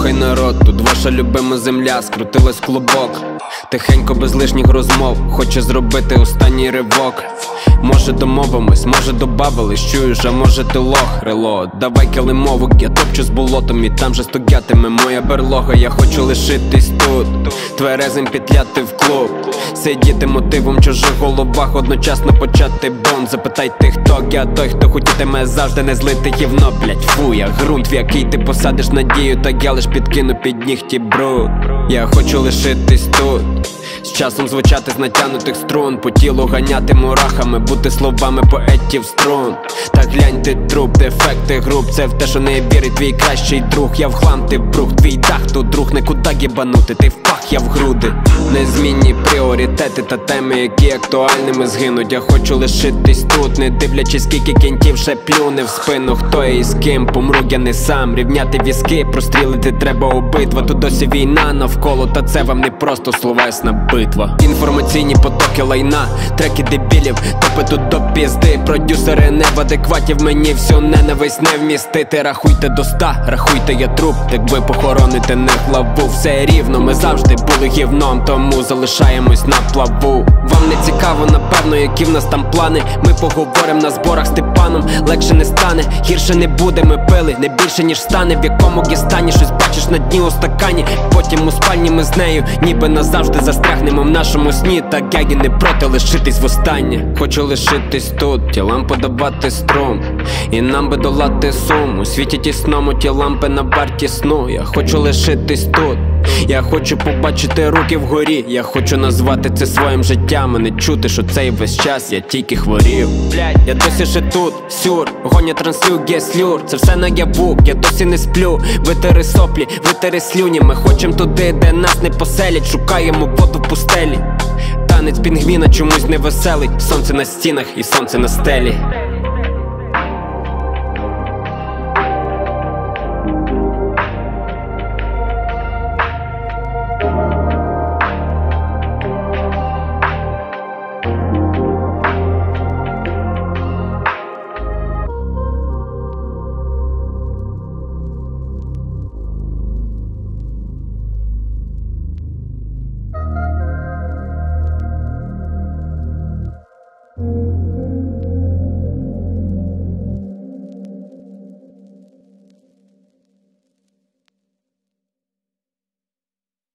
Слухай, народ, тут ваша любима земля, скрутилась клубок. Тихенько, без лишніх розмов, хоче зробити останній ривок. Може домовимось, може добавились, чуєш, а може ти лох, рело. Давай килимовок, я топчу з болотом, і там же стоятиме моя берлога. Я хочу лишитись тут, тверезим петляти в клуб, сидіти мотивом в чужих головах, одночасно почати бон. Запитайте, хто я, той, хто хотітиме завжди не злити гівно, блять, фу, я ґрунт, в який ти посадиш надію, та я лиш підкину під нігті бруд. Я хочу лишитись тут, з часом звучати з натянутих струн, по тілу ганяти мурахами, бути словами поетів струн. Та глянь, ти труп, дефекти груп, це в те, що не вірить твій кращий друг. Я в хлам, ти в брух, твій дах, тут друг, некуда гібанути, ти в пах, я в груди. Незмінні пріоритети та теми, які актуальними згинуть. Я хочу лишитись тут, не дивлячись, скільки кінтів ще плюне в спину. Хто я і з ким, помру я не сам. Рівняти візки, прострілити треба обидва. Тут досі війна навколо, та це вам не просто словесна битва. Інформаційні потоки лайна, треки дебілів, топи тут до пізди. Продюсери не в адекваті, в мені всю ненависть не вмістити. Рахуйте до 100, рахуйте, я труп, так ви похороните не главу. Все рівно, ми завжди були гівном, тому залишаємось на плаву. Вам не цікаво, напевно, які в нас там плани. Ми поговорим на зборах з Степаном, легше не стане, гірше не буде. Ми пили не більше ніж стане, в якому стані щось бачиш на дні у стакані. Потім у спальні ми з нею ніби назавжди застрягнемо в нашому сні. Так я і не проти лишитись востаннє. Хочу лишитись тут, тілам подавати струм, і нам би долати сум. У світі тісному ті лампи на варті сну. Я хочу лишитись тут, я хочу побачити руки вгорі. Я хочу назвати це своїм життям, а не чути, що цей весь час я тільки хворів. Я досі ще тут, сюр, гоня транслю, геслюр. Це все наяву, я досі не сплю. Витери соплі, витери слюні. Ми хочем туди, де нас не поселять. Шукаємо воду в пустелі. Танець пінгвіна чомусь невеселий. Сонце на стінах і сонце на стелі.